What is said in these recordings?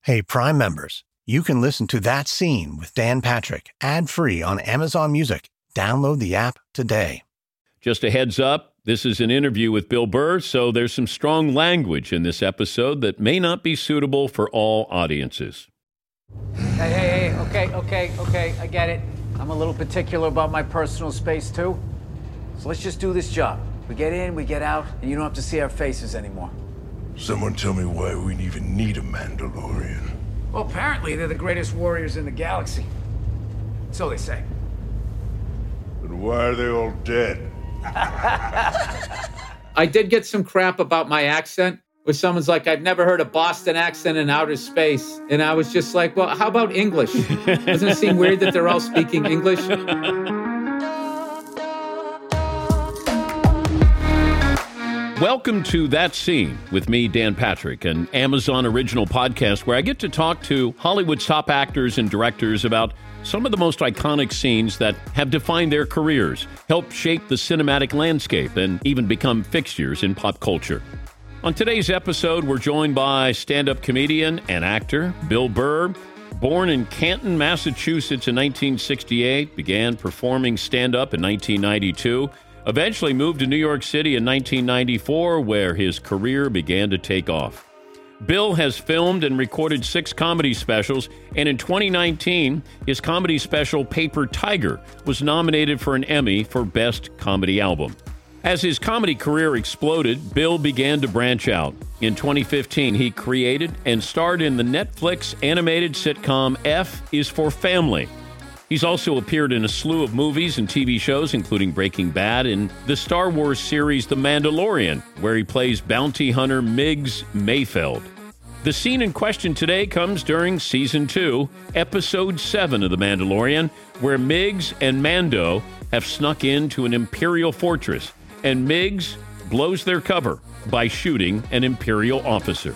Hey, Prime members, you can listen to That Scene with Dan Patrick ad-free on Amazon Music. Download the app today. Just a heads up, this is an interview with Bill Burr, so there's some strong language in this episode that may not be suitable for all audiences. Hey, okay, I get it. I'm a little particular about my personal space, too. So let's just do this job. We get in, we get out, and you don't have to see our faces anymore. Someone tell me why we even need a Mandalorian. Well, apparently they're the greatest warriors in the galaxy. So they say. Then why are they all dead? I did get some crap about my accent, where someone's like, I've never heard a Boston accent in outer space. And I was just like, well, how about English? Doesn't it seem weird that they're all speaking English? Welcome to That Scene with me, Dan Patrick, an Amazon original podcast where I get to talk to Hollywood's top actors and directors about some of the most iconic scenes that have defined their careers, helped shape the cinematic landscape, and even become fixtures in pop culture. On today's episode, we're joined by stand-up comedian and actor Bill Burr. Born in Canton, Massachusetts in 1968, began performing stand-up in 1992, eventually moved to New York City in 1994, where his career began to take off. Bill has filmed and recorded 6 comedy specials, and in 2019, his comedy special, Paper Tiger, was nominated for an Emmy for Best Comedy Album. As his comedy career exploded, Bill began to branch out. In 2015, he created and starred in the Netflix animated sitcom F is for Family. He's also appeared in a slew of movies and TV shows, including Breaking Bad and the Star Wars series The Mandalorian, where he plays bounty hunter Miggs Mayfeld. The scene in question today comes during Season 2, Episode 7 of The Mandalorian, where Miggs and Mando have snuck into an Imperial fortress, and Miggs blows their cover by shooting an Imperial officer.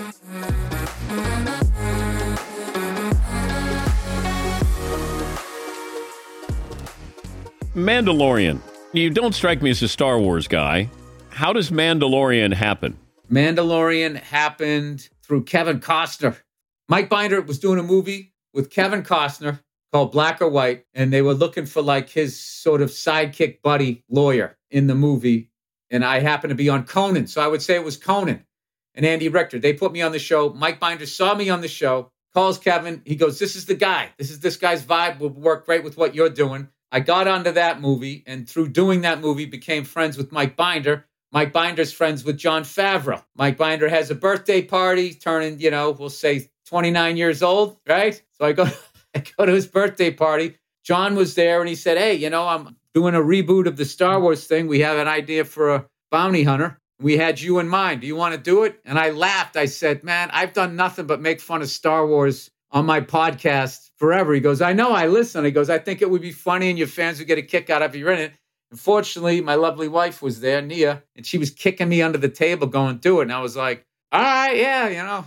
Mandalorian. You don't strike me as a Star Wars guy. How does Mandalorian happen? Mandalorian happened through Kevin Costner. Mike Binder was doing a movie with Kevin Costner called Black or White, and they were looking for like his sort of sidekick buddy lawyer in the movie. And I happened to be on Conan, so I would say it was Conan and Andy Richter. They put me on the show. Mike Binder saw me on the show, calls Kevin. He goes, this is the guy. This guy's vibe will work great with what you're doing. I got onto that movie, and through doing that movie, became friends with Mike Binder. Mike Binder's friends with Jon Favreau. Mike Binder has a birthday party, turning, we'll say 29 years old, right? So I go to his birthday party. Jon was there, and he said, hey, I'm doing a reboot of the Star Wars thing. We have an idea for a bounty hunter. We had you in mind. Do you want to do it? And I laughed. I said, man, I've done nothing but make fun of Star Wars on my podcast forever. He goes, I know, I listen. He goes, I think it would be funny and your fans would get a kick out of you're in it. Unfortunately, my lovely wife was there, Nia, and she was kicking me under the table going, do it. And I was like, all right, yeah,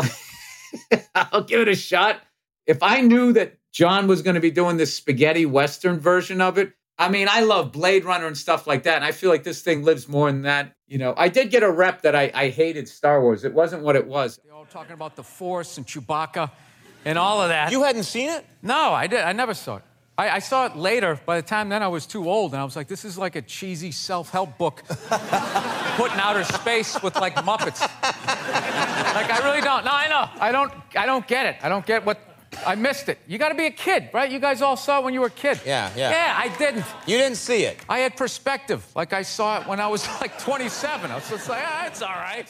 I'll give it a shot. If I knew that Jon was going to be doing this spaghetti Western version of it, I mean, I love Blade Runner and stuff like that. And I feel like this thing lives more than that. I did get a rep that I hated Star Wars. It wasn't what it was. They're all talking about the Force and Chewbacca and all of that. You hadn't seen it? No, I did. I never saw it. I saw it later. By the time then, I was too old, and I was like, this is like a cheesy self-help book put in outer space with, like, Muppets. Like, I really don't. No, I know. I don't get it. I don't get what... I missed it. You got to be a kid, right? You guys all saw it when you were a kid. Yeah. Yeah, I didn't. You didn't see it. I had perspective. Like, I saw it when I was, like, 27. I was just like, it's all right.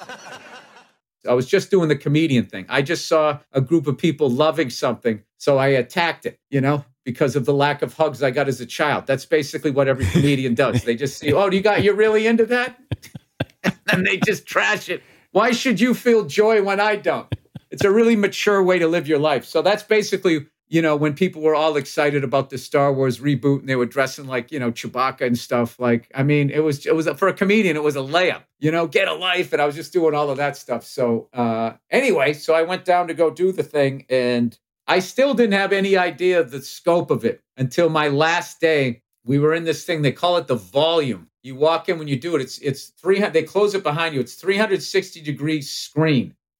I was just doing the comedian thing. I just saw a group of people loving something, so I attacked it, because of the lack of hugs I got as a child. That's basically what every comedian does. They just see, you're really into that? And they just trash it. Why should you feel joy when I don't? It's a really mature way to live your life. So that's basically, when people were all excited about the Star Wars reboot and they were dressing like, Chewbacca and stuff. Like, I mean, it was for a comedian, it was a layup, get a life. And I was just doing all of that stuff. So anyway, so I went down to go do the thing, and I still didn't have any idea of the scope of it until my last day. We were in this thing, they call it the volume. You walk in when you do it, it's 300, they close it behind you. It's 360 degree screen.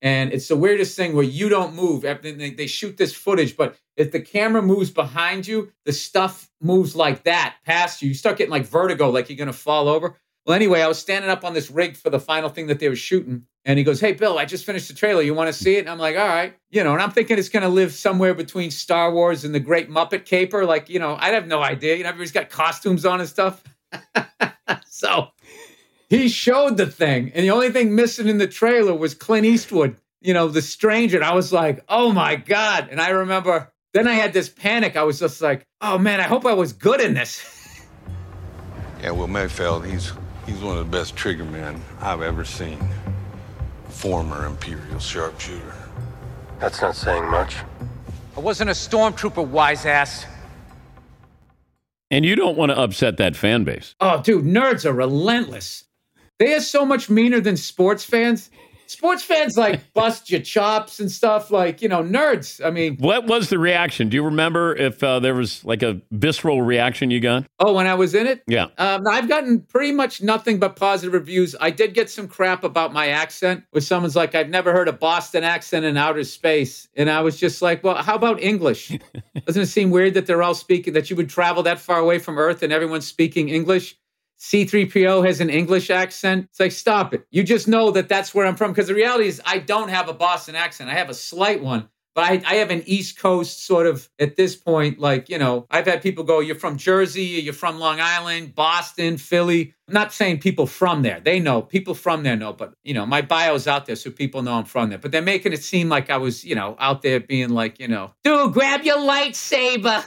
And it's the weirdest thing where you don't move. They shoot this footage, but if the camera moves behind you, the stuff moves like that past you. You start getting like vertigo, like you're going to fall over. Well, anyway, I was standing up on this rig for the final thing that they were shooting. And he goes, hey, Bill, I just finished the trailer. You want to see it? And I'm like, all right. And I'm thinking it's going to live somewhere between Star Wars and the Great Muppet Caper. Like, I'd have no idea. Everybody's got costumes on and stuff. So he showed the thing. And the only thing missing in the trailer was Clint Eastwood, the stranger. And I was like, oh, my God. And I remember then I had this panic. I was just like, oh, man, I hope I was good in this. Yeah, well, Mayfeld, he's one of the best trigger men I've ever seen. Former Imperial sharpshooter. That's not saying much. I wasn't a stormtrooper, wise ass. And you don't want to upset that fan base. Oh, dude, nerds are relentless. They are so much meaner than sports fans. Sports fans like bust your chops and stuff like, nerds. I mean, what was the reaction? Do you remember if there was like a visceral reaction you got? Oh, when I was in it? Yeah. I've gotten pretty much nothing but positive reviews. I did get some crap about my accent where someone's like, I've never heard a Boston accent in outer space. And I was just like, well, how about English? Doesn't it seem weird that they're all speaking, that you would travel that far away from Earth and everyone's speaking English? C-3PO has an English accent. It's like, stop it. You just know that that's where I'm from. Because the reality is I don't have a Boston accent. I have a slight one. But I have an East Coast sort of, at this point, like, I've had people go, you're from Jersey, you're from Long Island, Boston, Philly. I'm not saying people from there. They know. People from there know. But, my bio's out there so people know I'm from there. But they're making it seem like I was, out there being like, dude, grab your lightsaber.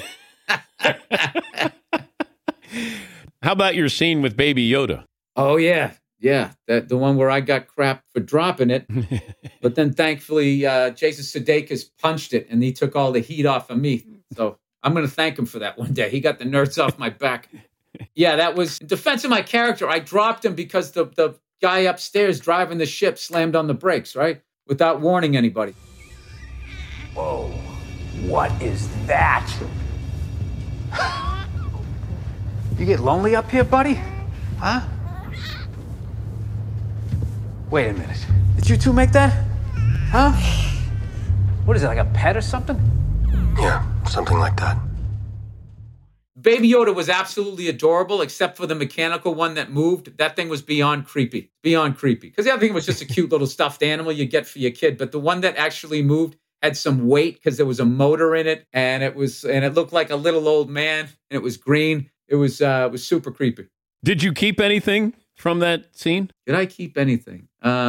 How about your scene with Baby Yoda? Oh, yeah. Yeah, the one where I got crap for dropping it. But then thankfully, Jason Sudeikis punched it, and he took all the heat off of me. So I'm going to thank him for that one day. He got the nerds off my back. Yeah, that was in defense of my character. I dropped him because the guy upstairs driving the ship slammed on the brakes, right? Without warning anybody. Whoa, what is that? You get lonely up here, buddy? Huh? Wait a minute. Did you two make that? Huh? What is it, like a pet or something? Yeah, something like that. Baby Yoda was absolutely adorable, except for the mechanical one that moved. That thing was beyond creepy. Beyond creepy. Because the other thing was just a cute little stuffed animal you get for your kid. But the one that actually moved had some weight because there was a motor in it, and it looked like a little old man, and it was green. It was super creepy. Did you keep anything from that scene? Did I keep anything?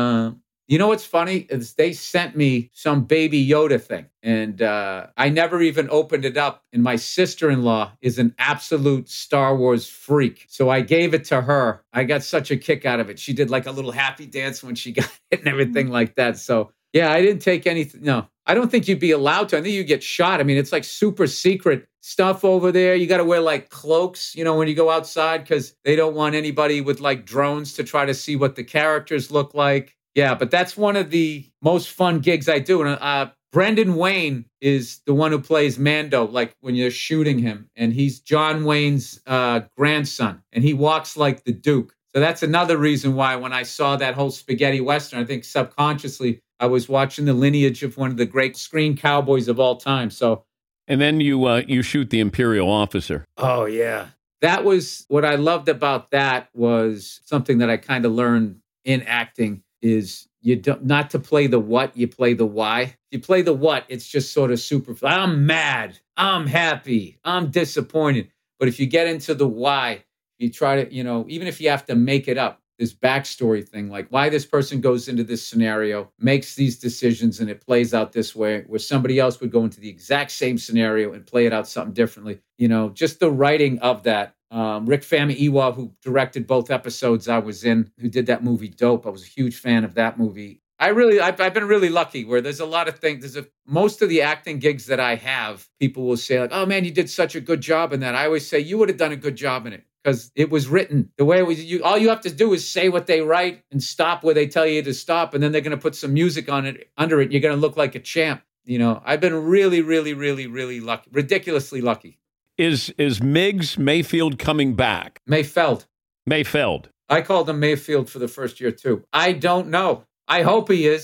You know what's funny is they sent me some Baby Yoda thing, and I never even opened it up. And my sister-in-law is an absolute Star Wars freak, so I gave it to her. I got such a kick out of it. She did like a little happy dance when she got it and everything like that. So yeah, I didn't take anything. No, I don't think you'd be allowed to. I think you get shot. I mean, it's like super secret stuff over there. You got to wear like cloaks, when you go outside, because they don't want anybody with like drones to try to see what the characters look like. Yeah, but that's one of the most fun gigs I do. And Brendan Wayne is the one who plays Mando, like when you're shooting him. And he's John Wayne's grandson. And he walks like the Duke. So that's another reason why when I saw that whole spaghetti Western, I think subconsciously I was watching the lineage of one of the great screen cowboys of all time. So, and then you shoot the Imperial officer. Oh, yeah. That was what I loved about that was something that I kind of learned in acting is you don't, not to play the what, you play the why. If you play the what, it's just sort of super. I'm mad. I'm happy. I'm disappointed. But if you get into the why, you try to, even if you have to make it up, this backstory thing, like why this person goes into this scenario, makes these decisions, and it plays out this way, where somebody else would go into the exact same scenario and play it out something differently. Just the writing of that. Rick Famuyiwa, who directed both episodes I was in, who did that movie Dope. I was a huge fan of that movie. I've been really lucky where there's a lot of things. Most of the acting gigs that I have, people will say like, oh man, you did such a good job in that. I always say, you would have done a good job in it because it was written the way it was. All you have to do is say what they write and stop where they tell you to stop. And then they're going to put some music on it under it. You're going to look like a champ. I've been really, really, really, really lucky, ridiculously lucky. Is Miggs Mayfield coming back? Mayfeld. Mayfeld. I called him Mayfield for the first year too. I don't know. I hope he is,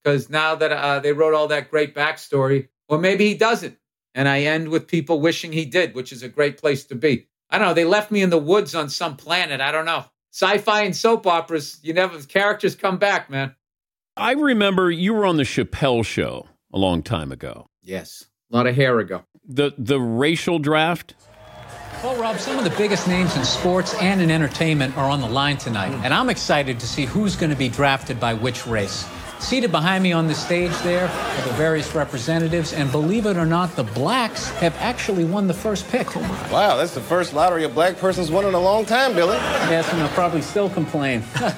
because now that they wrote all that great backstory, or maybe he doesn't. And I end with people wishing he did, which is a great place to be. I don't know. They left me in the woods on some planet. I don't know. Sci-fi and soap operas, characters come back, man. I remember you were on the Chappelle Show a long time ago. Yes, a lot of hair ago. The racial draft? Well, Rob, some of the biggest names in sports and in entertainment are on the line tonight, and I'm excited to see who's going to be drafted by which race. Seated behind me on the stage there are the various representatives, and believe it or not, the blacks have actually won the first pick. Wow, that's the first lottery a black person's won in a long time, Billy. Yes, and they'll probably still complain.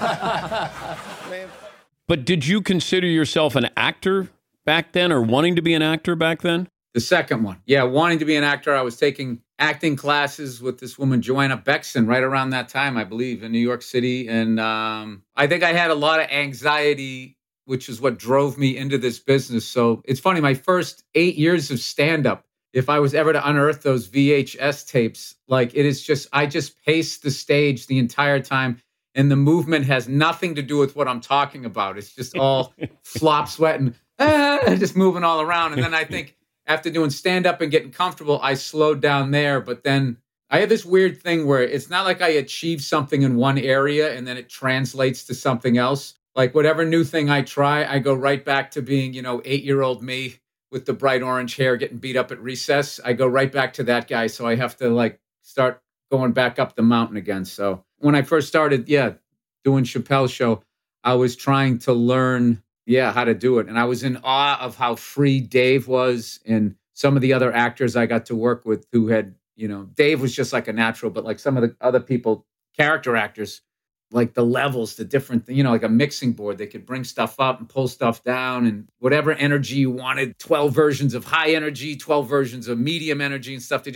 But did you consider yourself an actor back then, or wanting to be an actor back then? The second one. Yeah, wanting to be an actor. I was taking acting classes with this woman, Joanna Bexon, right around that time, I believe, in New York City. And I think I had a lot of anxiety, which is what drove me into this business. So it's funny, my first 8 years of stand-up, if I was ever to unearth those VHS tapes, like I just paced the stage the entire time. And the movement has nothing to do with what I'm talking about. It's just all flop sweating, just moving all around. And then I think after doing stand-up and getting comfortable, I slowed down there. But then I have this weird thing where it's not like I achieve something in one area and then it translates to something else. Like whatever new thing I try, I go right back to being, 8-year-old me with the bright orange hair getting beat up at recess. I go right back to that guy. So I have to start going back up the mountain again. So when I first started, doing Chappelle's Show, I was trying to learn, how to do it. And I was in awe of how free Dave was and some of the other actors I got to work with who had, Dave was just like a natural, but like some of the other people, character actors, like the levels, the different, like a mixing board, they could bring stuff up and pull stuff down and whatever energy you wanted, 12 versions of high energy, 12 versions of medium energy and stuff.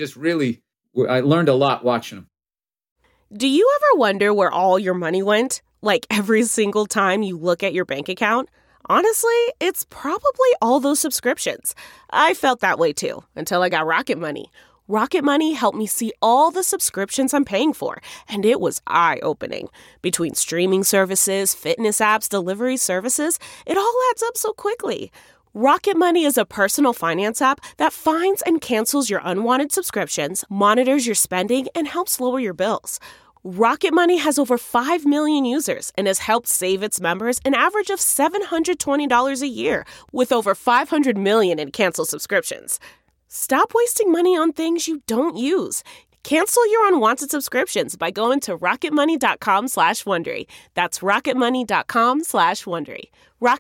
I learned a lot watching them. Do you ever wonder where all your money went? Like every single time you look at your bank account? Honestly, it's probably all those subscriptions. I felt that way too, until I got Rocket Money. Rocket Money helped me see all the subscriptions I'm paying for, and it was eye-opening. Between streaming services, fitness apps, delivery services, it all adds up so quickly. Rocket Money is a personal finance app that finds and cancels your unwanted subscriptions, monitors your spending, and helps lower your bills. Rocket Money has over 5 million users and has helped save its members an average of $720 a year, with over 500 million in canceled subscriptions. Stop wasting money on things you don't use. Cancel your unwanted subscriptions by going to rocketmoney.com/Wondery. That's rocketmoney.com/Wondery.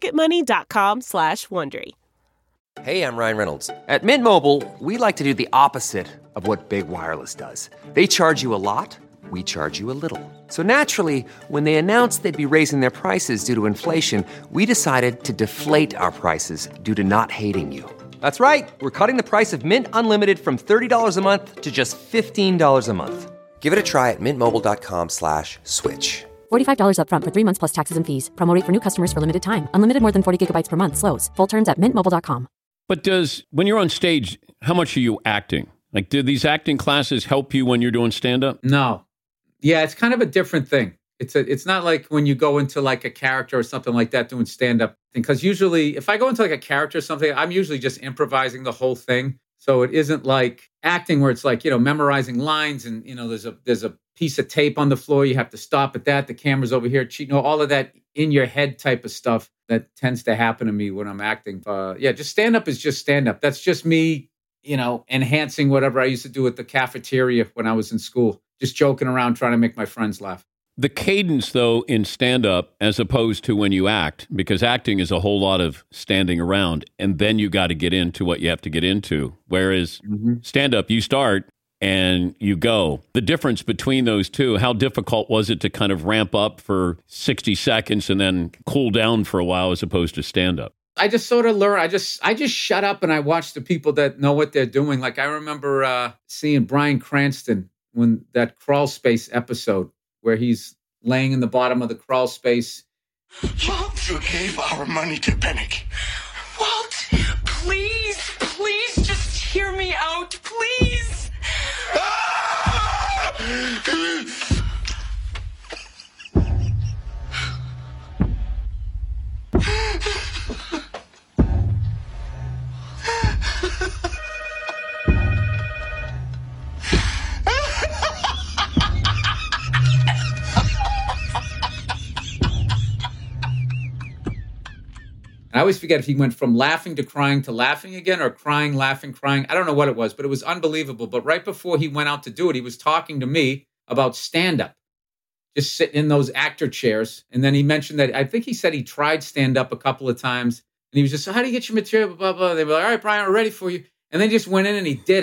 rocketmoney.com/Wondery. Hey, I'm Ryan Reynolds. At Mint Mobile, we like to do the opposite of what Big Wireless does. They charge you a lot, we charge you a little. So naturally, when they announced they'd be raising their prices due to inflation, we decided to deflate our prices due to not hating you. That's right. We're cutting the price of Mint Unlimited from $30 a month to just $15 a month. Give it a try at mintmobile.com/switch. $45 up front for 3 months plus taxes and fees. Promo rate for new customers for limited time. Unlimited more than 40 gigabytes per month. Slows full terms at mintmobile.com. But when you're on stage, how much are you acting? Like, do these acting classes help you when you're doing stand-up? No. Yeah, it's kind of a different thing. It's not like when you go into like a character or something like that doing stand-up. Because usually if I go into like a character or something, I'm usually just improvising the whole thing. So it isn't like acting where it's like, memorizing lines and, there's a piece of tape on the floor. You have to stop at that. The camera's over here. All of that in your head type of stuff that tends to happen to me when I'm acting. Just stand-up is just stand-up. That's just me, enhancing whatever I used to do at the cafeteria when I was in school. Just joking around, trying to make my friends laugh. The cadence, though, in stand-up as opposed to when you act, because acting is a whole lot of standing around, and then you got to get into what you have to get into. Whereas stand-up, you start and you go. The difference between those two, how difficult was it to kind of ramp up for 60 seconds and then cool down for a while as opposed to stand-up? I just sort of learn. I just shut up and I watch the people that know what they're doing. Like I remember seeing Bryan Cranston when that Crawl Space episode, where he's laying in the bottom of the crawl space. You gave our money to Panic. Walt, please just hear me out, please. I always forget if he went from laughing to laughing again, or crying, laughing, crying. I don't know what it was, but it was unbelievable. But right before he went out to do it, he was talking to me about stand-up, just sitting in those actor chairs. And then he mentioned that, I think he said he tried stand-up a couple of times. And he was just, so how do you get your material? Blah, blah, blah. They were like, all right, Brian, we're ready for you. And then just went in and he did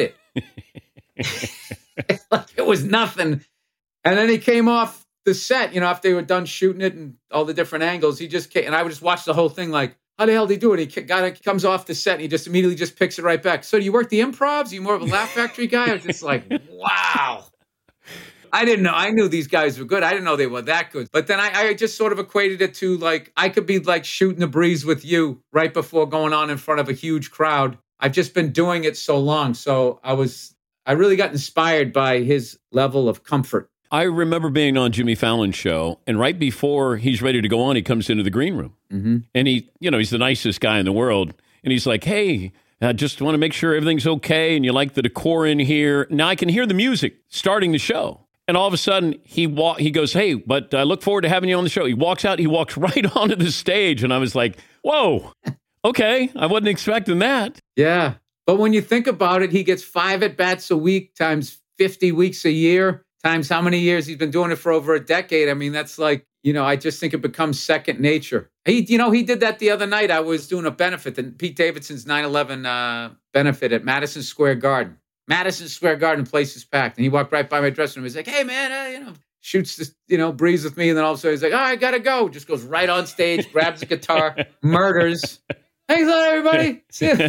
it. Like it was nothing. And then he came off the set, after they were done shooting it and all the different angles. He just came, and I would just watch the whole thing like, how the hell did he do it? He comes off the set and he just immediately just picks it right back. So do you work the improvs? Are you more of a Laugh Factory guy? I was just like, wow. I didn't know. I knew these guys were good. I didn't know they were that good. But then I just sort of equated it to like, I could be like shooting the breeze with you right before going on in front of a huge crowd. I've just been doing it so long. So I really got inspired by his level of comfort. I remember being on Jimmy Fallon's show, and right before he's ready to go on, he comes into the green room. Mm-hmm. And he's the nicest guy in the world. And he's like, hey, I just want to make sure everything's okay and you like the decor in here. Now I can hear the music starting the show. And all of a sudden, he goes, hey, but I look forward to having you on the show. He walks out, he walks right onto the stage. And I was like, whoa, okay, I wasn't expecting that. Yeah. But when you think about it, he gets 5 at-bats a week times 50 weeks a year. Times how many years he's been doing it for over a decade. I mean, that's like, I just think it becomes second nature. He did that the other night. I was doing a benefit, the Pete Davidson's 9/11 benefit at Madison Square Garden. Madison Square Garden, place is packed. And he walked right by my dressing room. He's like, hey, man, shoots this, breeze with me. And then all of a sudden he's like, oh, I got to go. Just goes right on stage, grabs the guitar, murders. Thanks a lot, everybody.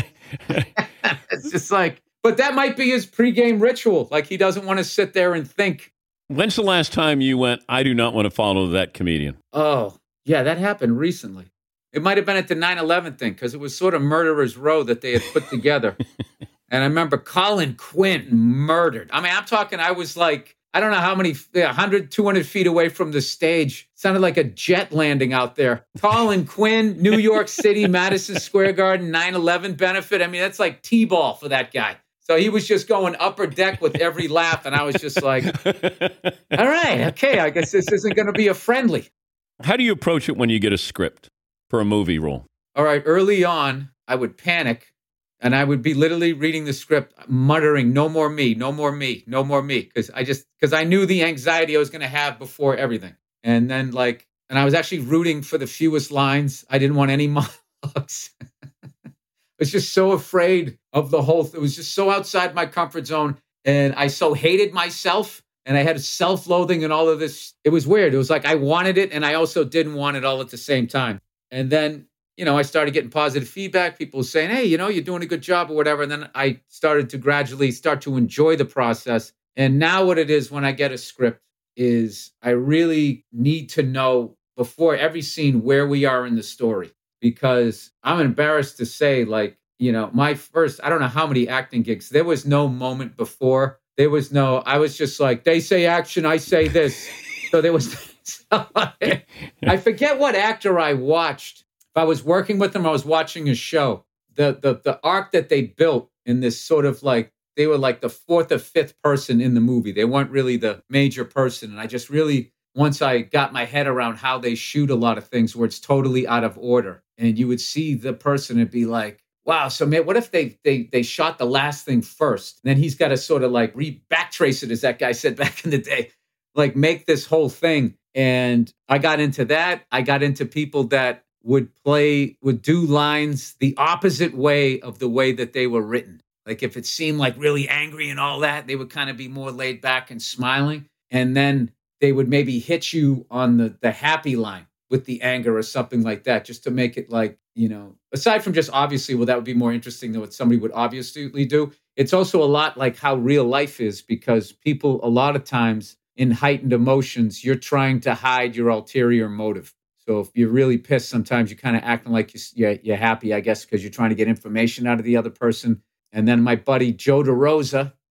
It's just like, but that might be his pregame ritual. Like he doesn't want to sit there and think. When's the last time you went, I do not want to follow that comedian? Oh, yeah, that happened recently. It might have been at the 9/11 thing because it was sort of Murderer's Row that they had put together. And I remember Colin Quinn murdered. I mean, I'm talking, I was like, I don't know how many, 100, 200 feet away from the stage. Sounded like a jet landing out there. Colin Quinn, New York City, Madison Square Garden, 9/11 benefit. I mean, that's like T-ball for that guy. So he was just going upper deck with every laugh. And I was just like, all right, okay, I guess this isn't going to be a friendly. How do you approach it when you get a script for a movie role? All right, early on, I would panic. And I would be literally reading the script, muttering, no more me, no more me, no more me. Because I knew the anxiety I was going to have before everything. And then and I was actually rooting for the fewest lines. I didn't want any monologues. I was just so afraid of the whole thing. It was just so outside my comfort zone. And I so hated myself. And I had self-loathing and all of this. It was weird. It was like I wanted it and I also didn't want it all at the same time. And then, I started getting positive feedback. People saying, hey, you're doing a good job or whatever. And then I started to gradually start to enjoy the process. And now what it is when I get a script is I really need to know before every scene where we are in the story. Because I'm embarrassed to say, my first, I don't know how many acting gigs, there was no moment before. I was just like, they say action, I say this. So there was, I forget what actor I watched. If I was working with him, I was watching a show. The arc that they built in this sort of they were like the fourth or fifth person in the movie. They weren't really the major person. And I just really, once I got my head around how they shoot a lot of things where it's totally out of order, and you would see the person and be like, wow, so man, what if they shot the last thing first? And then he's got to sort of backtrace it, as that guy said back in the day, make this whole thing. And I got into that. I got into people that would do lines the opposite way of the way that they were written. Like if it seemed really angry and all that, they would kind of be more laid back and smiling. And then they would maybe hit you on the happy line with the anger or something like that, just to make it aside from just obviously, that would be more interesting than what somebody would obviously do. It's also a lot like how real life is, because people, a lot of times in heightened emotions, you're trying to hide your ulterior motive. So if you're really pissed, sometimes you're kind of acting like you're happy, I guess, because you're trying to get information out of the other person. And then my buddy Joe DeRosa,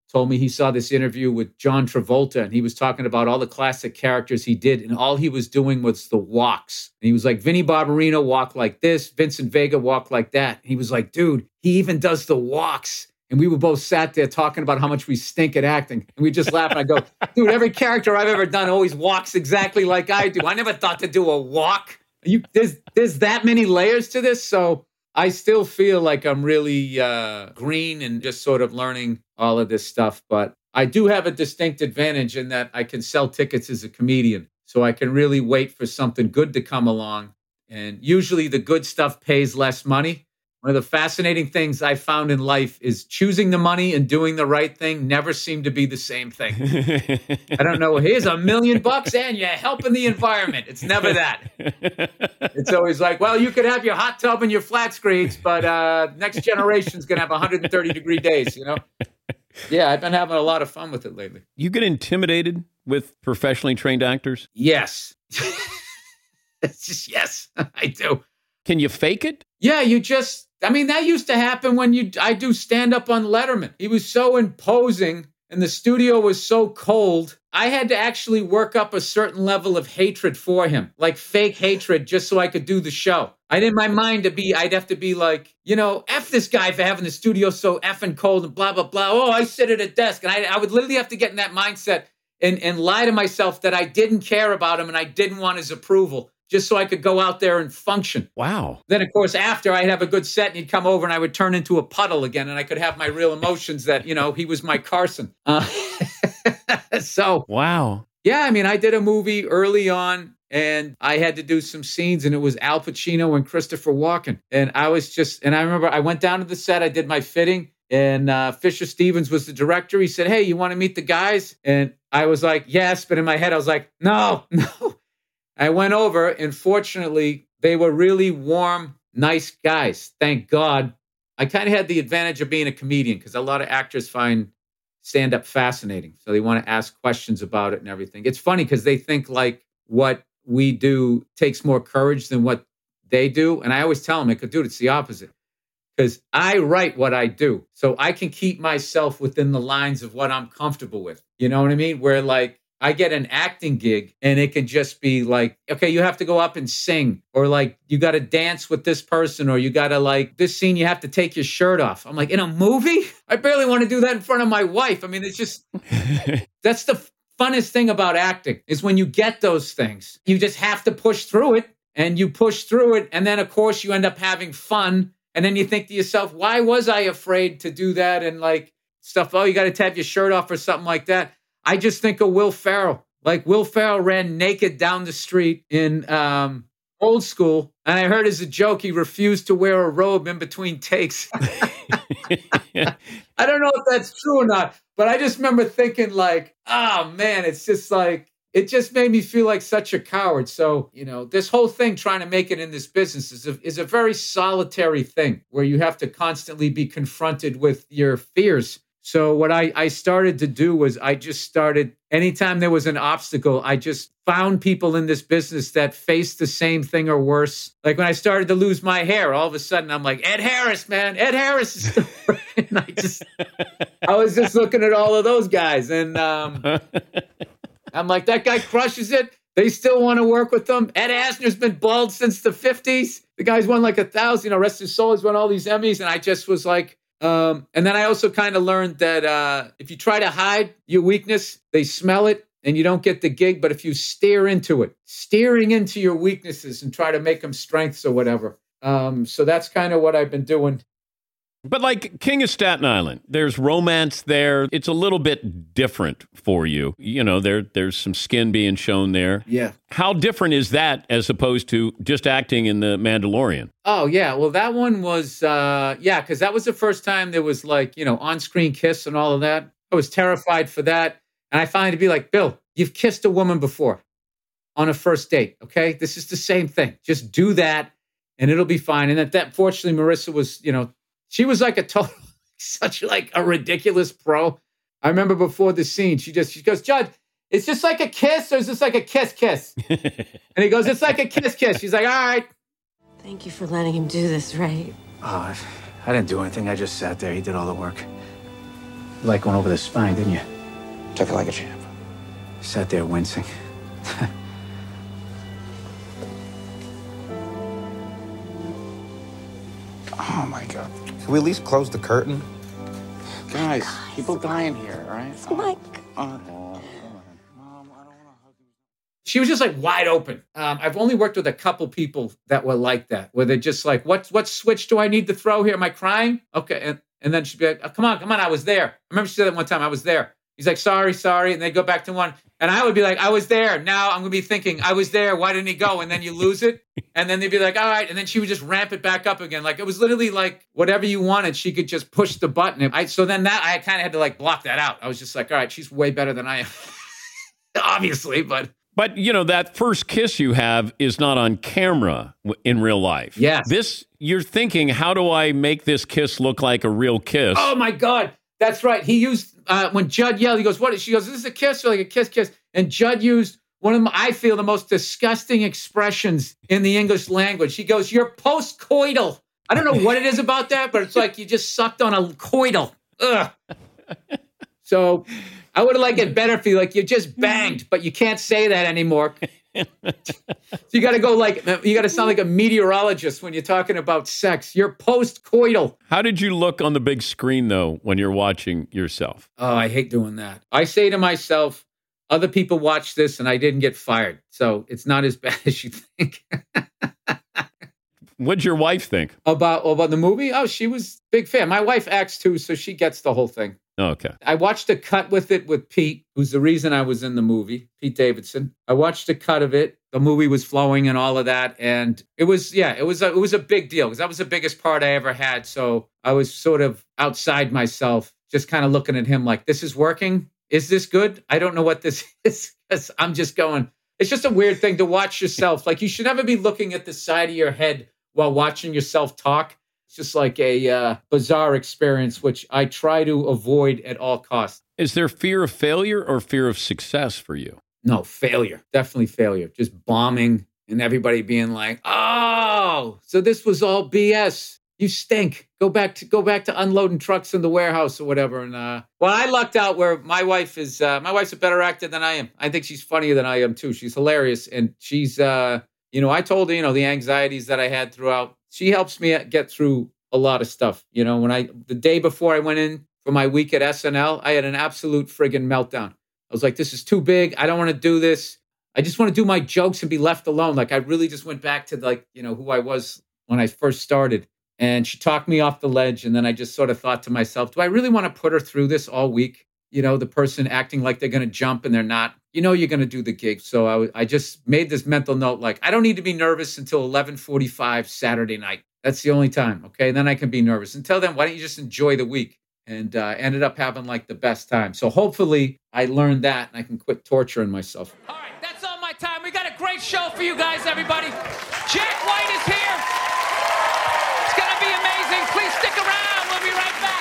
told me he saw this interview with John Travolta, and he was talking about all the classic characters he did, and all he was doing was the walks. And he was like, Vinnie Barbarino walked like this, Vincent Vega walked like that. And he was like, dude, he even does the walks. And we were both sat there talking about how much we stink at acting. And we just laughed. And I go, dude, every character I've ever done always walks exactly like I do. I never thought to do a walk. There's that many layers to this. So I still feel like I'm really green and just sort of learning all of this stuff. But I do have a distinct advantage in that I can sell tickets as a comedian. So I can really wait for something good to come along. And usually the good stuff pays less money. One of the fascinating things I found in life is choosing the money and doing the right thing never seem to be the same thing. I don't know. Here's $1 million and you're helping the environment. It's never that. It's always like, well, you could have your hot tub and your flat screens, but next generation's going to have 130-degree days, you know? Yeah, I've been having a lot of fun with it lately. You get intimidated with professionally trained actors? Yes. Yes, I do. Can you fake it? Yeah, that used to happen when I do stand up on Letterman. He was so imposing and the studio was so cold. I had to actually work up a certain level of hatred for him, like fake hatred, just so I could do the show. In my mind I'd have to be like, F this guy for having the studio so effing cold and blah, blah, blah. Oh, I sit at a desk. And I would literally have to get in that mindset and lie to myself that I didn't care about him and I didn't want his approval, just so I could go out there and function. Wow. Then, of course, after I'd have a good set and he'd come over and I would turn into a puddle again and I could have my real emotions that, he was my Carson. So. Wow. Yeah, I did a movie early on and I had to do some scenes and it was Al Pacino and Christopher Walken. And I remember I went down to the set, I did my fitting. And Fisher Stevens was the director. He said, hey, you want to meet the guys? And I was like, yes. But in my head, I was like, no. I went over, and fortunately, they were really warm, nice guys. Thank God. I kind of had the advantage of being a comedian because a lot of actors find stand-up fascinating. So they want to ask questions about it and everything. It's funny because they think like what we do takes more courage than what they do. And I always tell them, dude, it's the opposite. Because I write what I do. So I can keep myself within the lines of what I'm comfortable with. You know what I mean? Where like I get an acting gig and it can just be like, okay, you have to go up and sing. Or like you got to dance with this person. Or you got to like this scene, you have to take your shirt off. I'm like, in a movie? I barely want to do that in front of my wife. It's just, that's the funnest thing about acting is when you get those things, you just have to push through it and you push through it. And then of course you end up having fun. And then you think to yourself, why was I afraid to do that? And like stuff, you got to have your shirt off or something like that. I just think of Will Ferrell. Like Will Ferrell ran naked down the street in Old School. And I heard as a joke, he refused to wear a robe in between takes. I don't know if that's true or not, but I just remember thinking like, oh man, it's just like, it just made me feel like such a coward. So, this whole thing trying to make it in this business is a very solitary thing where you have to constantly be confronted with your fears. So what I started to do was anytime there was an obstacle, I just found people in this business that faced the same thing or worse. Like when I started to lose my hair, all of a sudden I'm like, Ed Harris, man, Ed Harris is still and I was just looking at all of those guys and I'm like, that guy crushes it. They still want to work with them. Ed Asner's been bald since the 50s. The guy's won like 1,000, rest his soul, he's won all these Emmys. And I just was like, and then I also kind of learned that if you try to hide your weakness, they smell it and you don't get the gig. But if you steering into your weaknesses and try to make them strengths or whatever. So that's kind of what I've been doing. But like King of Staten Island, there's romance there. It's a little bit different for you. There's some skin being shown there. Yeah. How different is that as opposed to just acting in The Mandalorian? Oh, yeah. Well, that one was, because that was the first time there was like, on-screen kiss and all of that. I was terrified for that. And I finally to be like, Bill, you've kissed a woman before on a first date, okay? This is the same thing. Just do that and it'll be fine. And that fortunately, Marissa was, she was like such like a ridiculous pro. I remember before the scene, she goes, Judge, it's just like a kiss or is this like a kiss? And he goes, it's like a kiss. She's like, all right. Thank you for letting him do this, right? Oh, I didn't do anything. I just sat there. He did all the work. Like going over the spine, didn't you? Took it like a champ. Sat there wincing. Oh my God. Can we at least close the curtain? Guys, people dying here, all right? Mike. She was just like wide open. I've only worked with a couple people that were like that, where they're just like, what switch do I need to throw here? Am I crying? Okay. And then she'd be like, oh, come on, I was there. I remember she said that one time, I was there. He's like, sorry. And they go back to one. And I would be like, I was there. Now I'm going to be thinking, I was there. Why didn't he go? And then you lose it. And then they'd be like, all right. And then she would just ramp it back up again. Like, it was literally like whatever you wanted, she could just push the button. So then that I kind of had to like block that out. I was just like, all right, she's way better than I am. Obviously, but that first kiss you have is not on camera in real life. Yes. This, you're thinking, how do I make this kiss look like a real kiss? Oh my God. That's right. He used, when Judd yelled, he goes, what? She goes, is this a kiss or like a kiss? And Judd used one of, I feel, the most disgusting expressions in the English language. He goes, you're post-coital. I don't know what it is about that, but it's like you just sucked on a coital. Ugh. So I would have liked it better if you like you just banged, but you can't say that anymore. So you got to go you got to sound like a meteorologist when you're talking about sex. You're post-coital. How did you look on the big screen, though, when you're watching yourself? Oh, I hate doing that. I say to myself, other people watch this and I didn't get fired. So it's not as bad as you think. What'd your wife think? About the movie? Oh, she was a big fan. My wife acts too, so she gets the whole thing. Oh, okay. I watched a cut with it with Pete, who's the reason I was in the movie, Pete Davidson. I watched a cut of it. The movie was flowing and all of that. And it was a big deal because that was the biggest part I ever had. So I was sort of outside myself, just kind of looking at him like, this is working? Is this good? I don't know what this is. I'm just going, it's just a weird thing to watch yourself. Like, you should never be looking at the side of your head while watching yourself talk. It's just like a bizarre experience, which I try to avoid at all costs. Is there fear of failure or fear of success for you? No, failure. Definitely failure. Just bombing and everybody being like, oh, so this was all BS. You stink. Go back to unloading trucks in the warehouse or whatever. And well, I lucked out where my wife's a better actor than I am. I think she's funnier than I am too. She's hilarious. And she's, I told her, the anxieties that I had throughout. She helps me get through a lot of stuff. The day before I went in for my week at SNL, I had an absolute friggin' meltdown. I was like, this is too big. I don't want to do this. I just want to do my jokes and be left alone. Like, I really just went back to who I was when I first started. And she talked me off the ledge. And then I just sort of thought to myself, do I really want to put her through this all week? The person acting like they're going to jump and they're not. You're going to do the gig. So I just made this mental note, like, I don't need to be nervous until 11:45 Saturday night. That's the only time. Okay. And then I can be nervous. Until then, why don't you just enjoy the week? And ended up having the best time. So hopefully I learned that and I can quit torturing myself. All right, that's all my time. We got a great show for you guys, everybody. Jack White is here. It's going to be amazing. Please stick around. We'll be right back.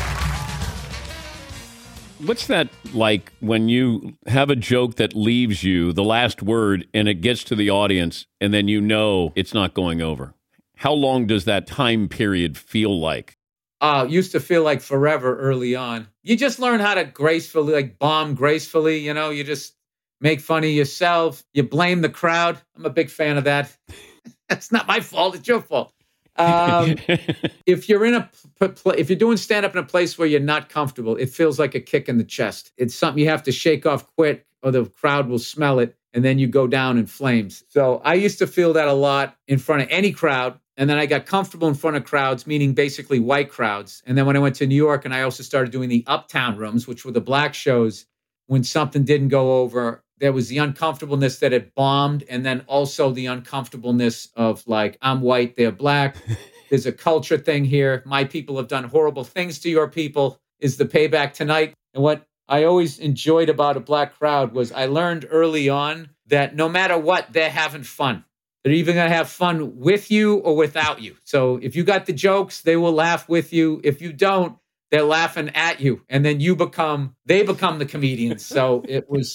What's that like when you have a joke that leaves you, the last word, and it gets to the audience, and then it's not going over? How long does that time period feel like? Used to feel like forever early on. You just learn how to gracefully, bomb gracefully. You just make fun of yourself. You blame the crowd. I'm a big fan of that. That's not my fault. It's your fault. If you're if you're doing stand-up in a place where you're not comfortable, it feels like a kick in the chest. It's something you have to shake off quick or the crowd will smell it and then you go down in flames. So I used to feel that a lot in front of any crowd. And then I got comfortable in front of crowds, meaning basically white crowds. And then when I went to New York and I also started doing the Uptown rooms, which were the black shows, when something didn't go over, there was the uncomfortableness that it bombed. And then also the uncomfortableness of I'm white, they're black. There's a culture thing here. My people have done horrible things to your people. Is the payback tonight? And what I always enjoyed about a black crowd was I learned early on that no matter what, they're having fun. They're even going to have fun with you or without you. So if you got the jokes, they will laugh with you. If you don't, they're laughing at you. And then they become the comedians. So it was.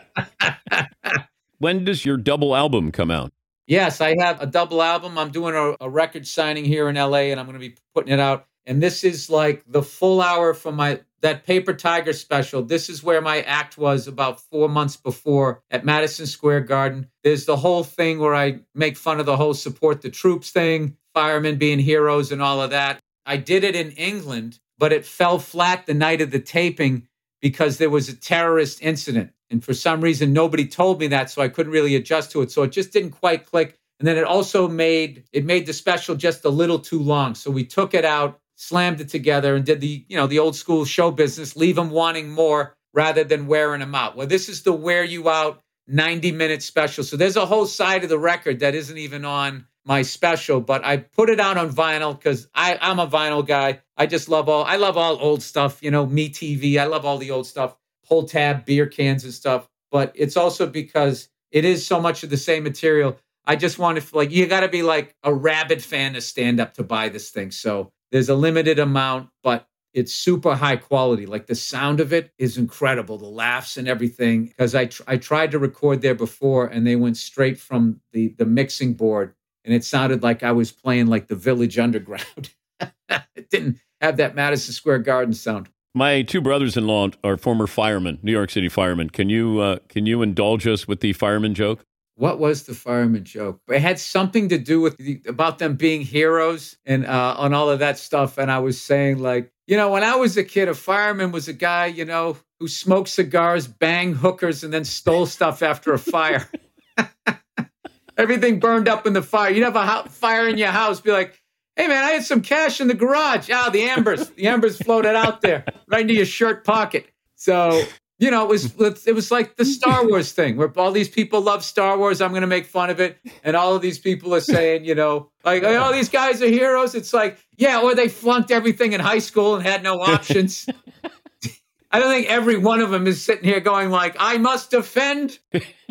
When does your double album come out? Yes, I have a double album. I'm doing a record signing here in LA and I'm going to be putting it out. And this is like the full hour from that Paper Tiger special. This is where my act was about 4 months before at Madison Square Garden. There's the whole thing where I make fun of the whole support the troops thing, firemen being heroes and all of that. I did it in England, but it fell flat the night of the taping because there was a terrorist incident. And for some reason, nobody told me that, so I couldn't really adjust to it. So it just didn't quite click. And then it also made the special just a little too long. So we took it out, slammed it together, and did the old school show business, leave them wanting more rather than wearing them out. Well, this is the wear you out 90-minute special. So there's a whole side of the record that isn't even on my special, but I put it out on vinyl because I'm a vinyl guy. I love all old stuff, Me TV. I love all the old stuff, Pull Tab, beer cans and stuff. But it's also because it is so much of the same material. I just wanted you got to be like a rabid fan to stand up to buy this thing. So there's a limited amount, but it's super high quality. Like the sound of it is incredible. The laughs and everything. Because I tried to record there before and they went straight from the mixing board. And it sounded like I was playing like the Village Underground. It didn't have that Madison Square Garden sound. My two brothers-in-law are former firemen, New York City firemen. Can you indulge us with the fireman joke? What was the fireman joke? It had something to do with about them being heroes and on all of that stuff. And I was saying when I was a kid, a fireman was a guy, who smoked cigars, banged hookers, and then stole stuff after a fire. Everything burned up in the fire. You'd have a fire in your house, be like, hey, man, I had some cash in the garage. The embers floated out there right into your shirt pocket. So, it was like the Star Wars thing where all these people love Star Wars. I'm going to make fun of it. And all of these people are saying, these guys are heroes. It's like, yeah, or they flunked everything in high school and had no options. I don't think every one of them is sitting here going like, I must defend,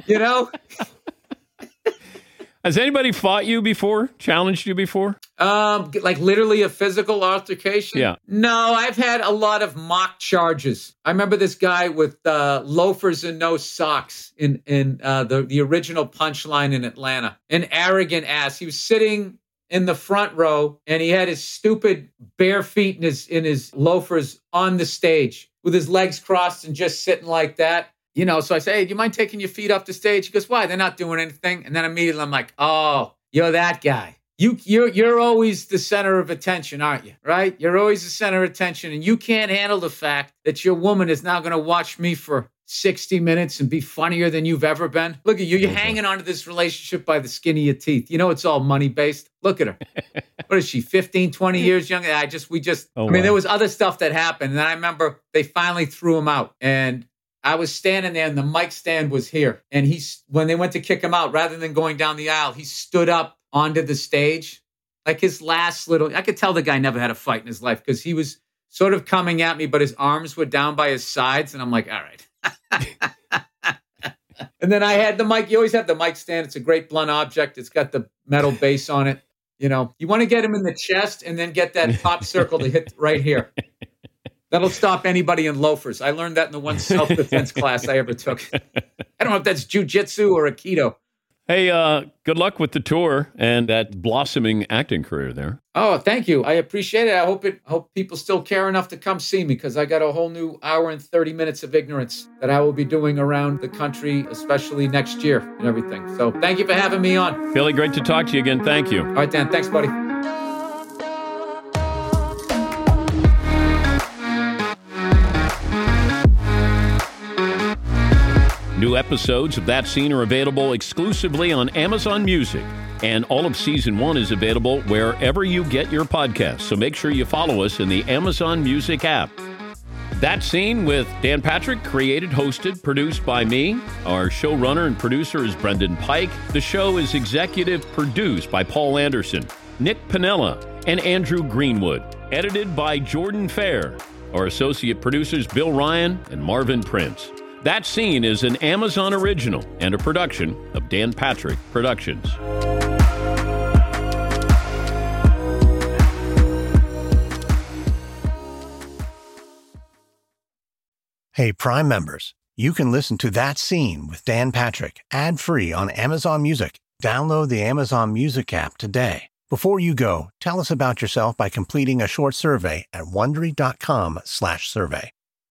Has anybody fought you before? Challenged you before? Like literally a physical altercation? Yeah. No, I've had a lot of mock charges. I remember this guy with loafers and no socks in the original Punchline in Atlanta. An arrogant ass. He was sitting in the front row and he had his stupid bare feet in his loafers on the stage with his legs crossed and just sitting like that. So I say, hey, do you mind taking your feet off the stage? He goes, why? They're not doing anything. And then immediately I'm like, oh, you're that guy. You're always the center of attention, aren't you? Right? You're always the center of attention. And you can't handle the fact that your woman is now going to watch me for 60 minutes and be funnier than you've ever been. Look at you. You're hanging on to this relationship by the skin of your teeth. It's all money-based. Look at her. What is she, 15, 20 years younger? There was other stuff that happened. And then I remember they finally threw him out. And I was standing there and the mic stand was here. And when they went to kick him out, rather than going down the aisle, he stood up onto the stage. Like his last I could tell the guy never had a fight in his life because he was sort of coming at me, but his arms were down by his sides. And I'm like, all right. And then I had the mic. You always have the mic stand. It's a great blunt object. It's got the metal base on it. You want to get him in the chest and then get that top circle to hit right here. That'll stop anybody in loafers. I learned that in the one self-defense class I ever took. I don't know if that's jiu-jitsu or Aikido. Hey, good luck with the tour and that blossoming acting career there. Oh, thank you. I appreciate it. I hope people still care enough to come see me because I got a whole new hour and 30 minutes of ignorance that I will be doing around the country, especially next year and everything. So thank you for having me on. Billy, great to talk to you again. Thank you. All right, Dan. Thanks, buddy. New episodes of That Scene are available exclusively on Amazon Music, and all of Season 1 is available wherever you get your podcasts, so make sure you follow us in the Amazon Music app. That Scene with Dan Patrick, created, hosted, produced by me. Our showrunner and producer is Brendan Pike. The show is executive produced by Paul Anderson, Nick Piniella, and Andrew Greenwood. Edited by Jordan Fair. Our associate producers, Bill Ryan and Marvin Prince. That Scene is an Amazon original and a production of Dan Patrick Productions. Hey, Prime members, you can listen to That Scene with Dan Patrick ad-free on Amazon Music. Download the Amazon Music app today. Before you go, tell us about yourself by completing a short survey at Wondery.com/survey.